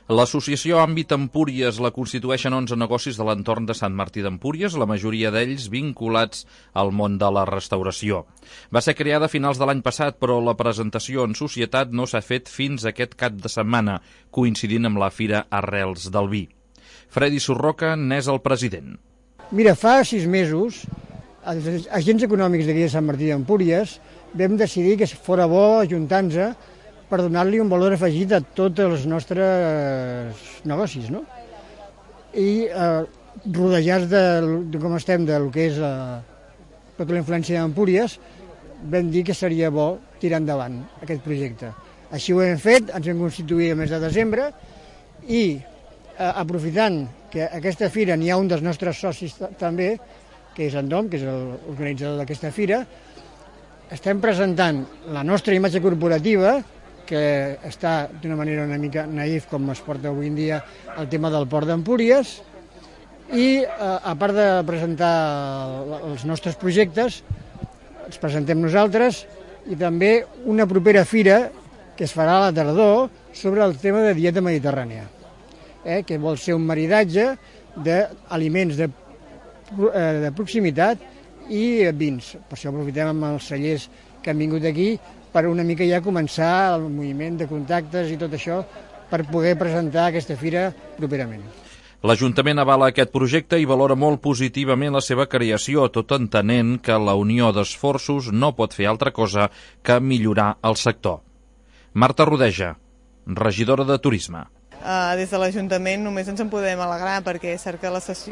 L'associació Àmbit Empúries la constitueixen 11 negocis de l'entorn de Sant Martí d'Empúries, la majoria d'ells vinculats al món de la restauració. Va ser creada a finals de l'any passat, però la presentació en societat no s'ha fet fins aquest cap de setmana, coincidint amb la Fira Arrels del Vi. Fredi Surroca n'és el president. Mira, fa 6 mesos, els agents econòmics d'aquí de Sant Martí d'Empúries vam decidir que fora bo ajuntar-nos per donar-li un valor afegit a tots els nostres negocis, no? I rodejats de com estem del que és tota la influència d'Empúries, vam dir que seria bo tirar endavant aquest projecte. Així ho hem fet, ens vam constituir el mes de desembre i aprofitant que a aquesta fira n'hi ha un dels nostres socis també, que és en Dom, que és l'organitzador d'aquesta fira, estem presentant la nostra imatge corporativa, que està d'una manera una mica naïf com es porta avui en dia el tema del port d'Empúries, i a part de presentar els nostres projectes, els presentem nosaltres, i també una propera fira que es farà a la tardor sobre el tema de dieta mediterrània, que vol ser un maridatge d'aliments de proximitat i vins. Per això aprofitem amb els cellers que han vingut aquí per una mica ja començar el moviment de contactes i tot això per poder presentar aquesta fira properament. L'Ajuntament avala aquest projecte i valora molt positivament la seva creació, tot entenent que la unió d'esforços no pot fer altra cosa que millorar el sector. Marta Rodeja, regidora de Turisme. Des de l'Ajuntament només ens en podem alegrar perquè és cert que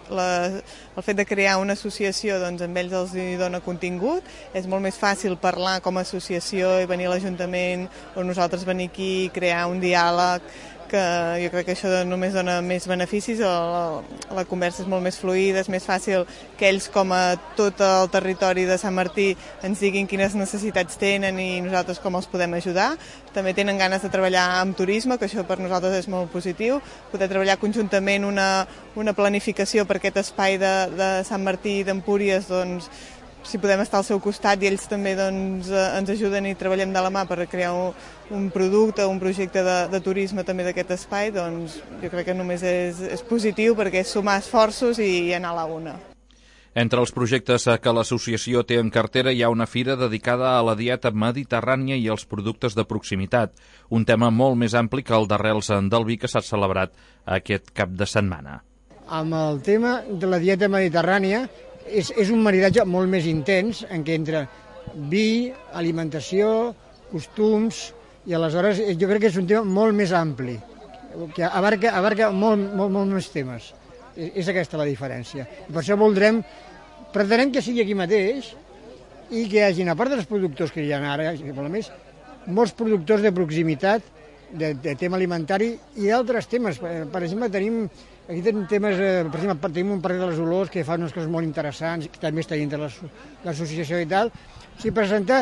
el fet de crear una associació amb ells els dona contingut, és molt més fàcil parlar com a associació i venir a l'Ajuntament o nosaltres venir aquí i crear un diàleg, que jo crec que això només dona més beneficis, la conversa és molt més fluida, és més fàcil que ells com a tot el territori de Sant Martí ens diguin quines necessitats tenen i nosaltres com els podem ajudar. També tenen ganes de treballar amb turisme, que això per nosaltres és molt positiu, poder treballar conjuntament una planificació per aquest espai de Sant Martí d'Empúries, si podem estar al seu costat i ells també ens ajuden i treballem de la mà per crear un producte, un projecte de turisme també d'aquest espai, jo crec que només és positiu perquè és sumar esforços i anar a la una. Entre els projectes que l'associació té en cartera hi ha una fira dedicada a la dieta mediterrània i als productes de proximitat, un tema molt més ampli que el d'Arrels del Vi que s'ha celebrat aquest cap de setmana. Amb el tema de la dieta mediterrània és un maridatge molt més intens en què entra vi, alimentació, costums, i aleshores jo crec que és un tema molt més ampli, que abarca molt més temes. És aquesta la diferència. Per això pretenem que sigui aquí mateix i que hi hagi, a part dels productors que hi ha ara, molts productors de proximitat, de tema alimentari i d'altres temes. Per exemple, aquí tenim temes, per exemple, tenim un parell de les olors que fan unes coses molt interessants, que també està dintre l'associació i tal. O sigui, presentar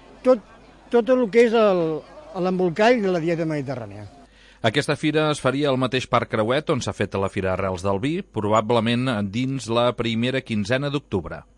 tot el que és l'embolcall de la dieta mediterrània. Aquesta fira es faria al mateix Parc Creuet on s'ha fet la Fira Arrels del Vi, probablement dins la primera quinzena d'octubre.